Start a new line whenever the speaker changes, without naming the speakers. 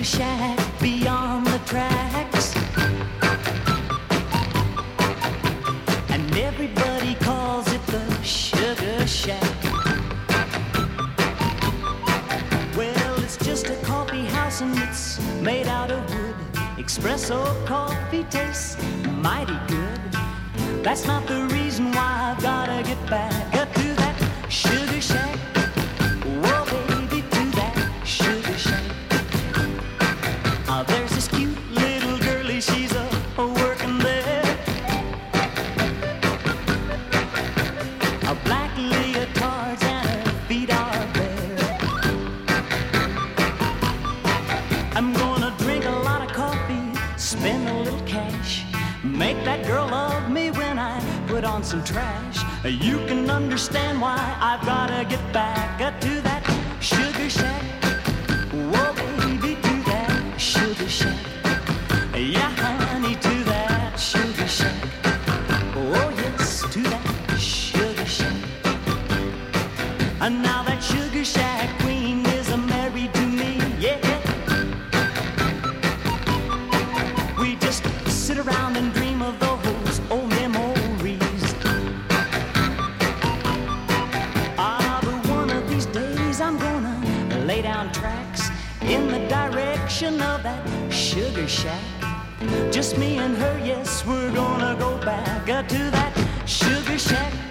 shack beyond the tracks, and everybody calls it the Sugar Shack. Well, it's just a coffee house and it's made out of wood. Espresso coffee tastes mighty good. That's not the reason why I've gotta get back to that Sugar Shack. Whoa, baby, to that Sugar Shack. There's this cute little girlie, she's a working there. Black leotards and her feet are bare. I'm gonna drink a lot of coffee, spend a little cash, make that girl love me when I put on some trash. You can understand why I've gotta get back to that Sugar Shack. Whoa, baby, to that Sugar Shack. Yeah, honey, to that Sugar Shack. Oh, yes, to that Sugar Shack. And now that Sugar Shack queen is married to me, yeah. We just sit around and dream of those old memories. But one of these days I'm gonna lay down tracks in the direction of that Sugar Shack. Just me and her, yes, we're gonna go back to that Sugar Shack.